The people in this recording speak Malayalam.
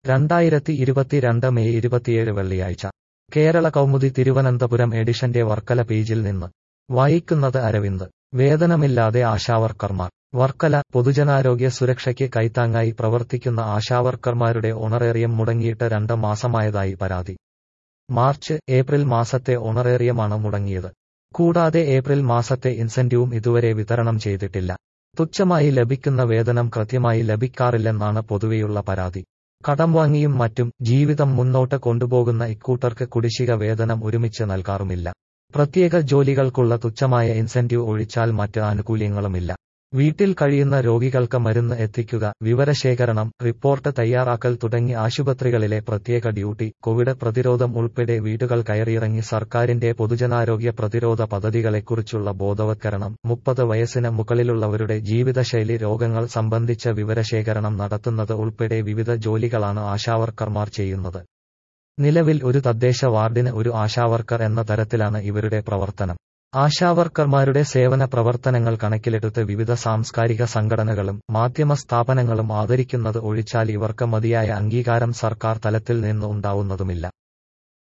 2022 മെയ് 27 വെള്ളിയാഴ്ച കേരള കൗമുദി തിരുവനന്തപുരം എഡിഷന്റെ വർക്കല പേജിൽ നിന്ന് വായിക്കുന്നത് അരവിന്ദ്. വേതനമില്ലാതെ ആശാവർക്കർമാർ. വർക്കല. പൊതുജനാരോഗ്യ സുരക്ഷയ്ക്ക് കൈത്താങ്ങായി പ്രവർത്തിക്കുന്ന ആശാവർക്കർമാരുടെ ഓണറേറിയം മുടങ്ങിയിട്ട് 2 മാസമായതായി പരാതി. മാർച്ച്, ഏപ്രിൽ മാസത്തെ ഓണറേറിയമാണ് മുടങ്ങിയത്. കൂടാതെ ഏപ്രിൽ മാസത്തെ ഇൻസെന്റീവും ഇതുവരെ വിതരണം ചെയ്തിട്ടില്ല. തുച്ഛമായി ലഭിക്കുന്ന വേതനം കൃത്യമായി ലഭിക്കാറില്ലെന്നാണ് പൊതുവെയുള്ള പരാതി. കടം വാങ്ങിയും മറ്റും ജീവിതം മുന്നോട്ട് കൊണ്ടുപോകുന്ന ഇക്കൂട്ടർക്ക് കുടിശ്ശിക വേതനം ഒരുമിച്ച് നൽകാറുമില്ല. പ്രത്യേക ജോലികൾക്കുള്ള തുച്ഛമായ ഇൻസെന്റീവ് ഒഴിച്ചാൽ മറ്റ് ആനുകൂല്യങ്ങളുമില്ല. വീട്ടിൽ കഴിയുന്ന രോഗികൾക്ക് മരുന്ന് എത്തിക്കുക, വിവരശേഖരണം, റിപ്പോർട്ട് തയ്യാറാക്കൽ തുടങ്ങി ആശുപത്രികളിലെ പ്രത്യേക ഡ്യൂട്ടി, കോവിഡ് പ്രതിരോധം ഉൾപ്പെടെ വീടുകൾ കയറിയിറങ്ങി സർക്കാരിന്റെ പൊതുജനാരോഗ്യ പ്രതിരോധ പദ്ധതികളെക്കുറിച്ചുള്ള ബോധവത്കരണം, 30 വയസ്സിന് മുകളിലുള്ളവരുടെ ജീവിതശൈലി രോഗങ്ങൾ സംബന്ധിച്ച വിവരശേഖരണം നടത്തുന്നത് ഉൾപ്പെടെ വിവിധ ജോലികളാണ് ആശാവർക്കർമാർ ചെയ്യുന്നത്. നിലവിൽ ഒരു തദ്ദേശ വാർഡിന് ഒരു ആശാവർക്കർ എന്ന തരത്തിലാണ് ഇവരുടെ പ്രവർത്തനം. ആശാവർക്കർമാരുടെ സേവന പ്രവർത്തനങ്ങൾ കണക്കിലെടുത്ത് വിവിധ സാംസ്കാരിക സംഘടനകളും മാധ്യമ സ്ഥാപനങ്ങളും ആദരിക്കുന്നത് ഒഴിച്ചാൽ ഇവർക്ക് മതിയായ അംഗീകാരം സർക്കാർ തലത്തിൽ നിന്ന് ഉണ്ടാവുന്നതുമില്ല.